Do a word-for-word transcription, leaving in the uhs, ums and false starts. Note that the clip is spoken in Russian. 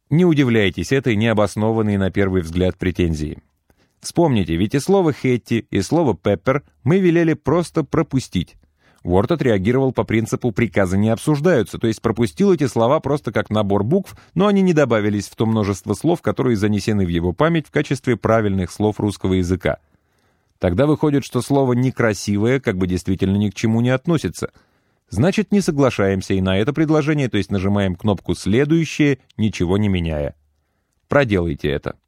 Не удивляйтесь этой необоснованной на первый взгляд претензии. Вспомните, ведь и слово «хэтти», и слово «пеппер» мы велели просто пропустить. Word отреагировал по принципу «приказы не обсуждаются», то есть пропустил эти слова просто как набор букв, но они не добавились в то множество слов, которые занесены в его память в качестве правильных слов русского языка. Тогда выходит, что слово «некрасивое» как бы действительно ни к чему не относится. Значит, не соглашаемся и на это предложение, то есть нажимаем кнопку «Следующее», ничего не меняя. Проделайте это.